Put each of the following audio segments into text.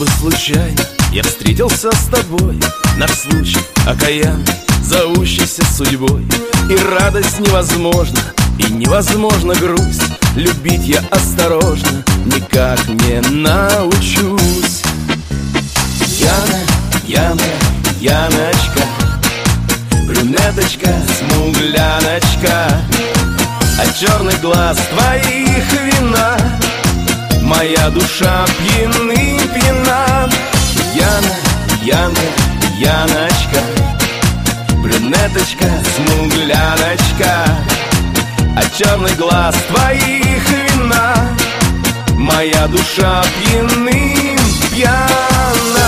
бы случайно я встретился с тобой, наш случай окаянный, зовущийся судьбой. И радость невозможна, и невозможна грусть. Любить я осторожно никак не научусь. Яна, Яна, Яночка, брюнеточка, смугляночка, от черных глаз твоих вина моя душа пьяным пьяна. Яна, Яна, Яночка, брюнеточка, смугляночка, от черных глаз твоих вина моя душа пьяным пьяна.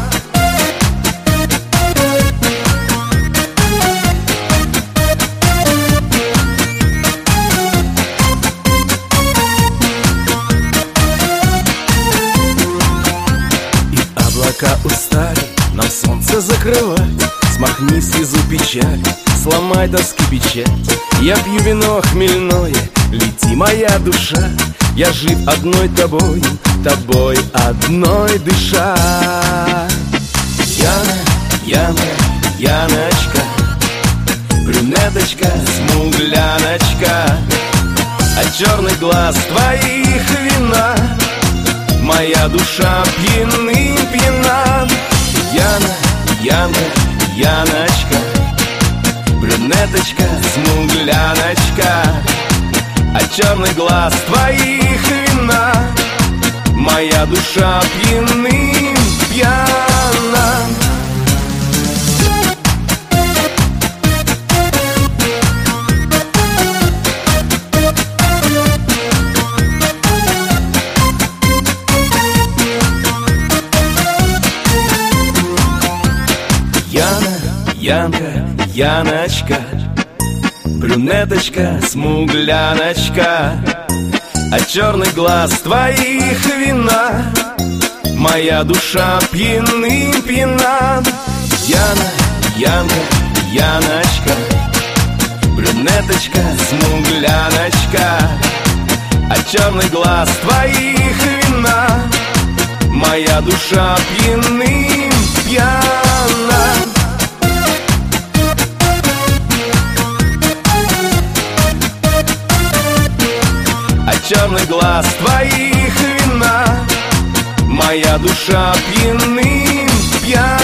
Облака устали нам солнце закрывать. Смахни слезу печаль, сломай тоски печать. Я пью вино хмельное, лети моя душа. Я жив одной тобою, тобой одной дыша. Яна, Яна, Яночка, брюнеточка, смугляночка, от черных глаз твоих вина моя душа пьяным пьяна. Яна, Яна, Яночка, брюнеточка, смугляночка, от черных глаз твоих вина моя душа пьяным пьяна. Яна, Янка, Яночка, брюнеточка, смугляночка, от черных глаз твоих вина моя душа пьяным пьяна. Яна, Янка, Яночка, брюнеточка, смугляночка, от черных глаз твоих вина моя душа пьяным пьяна. От черных глаз твоих вина моя душа пьяным пьяна.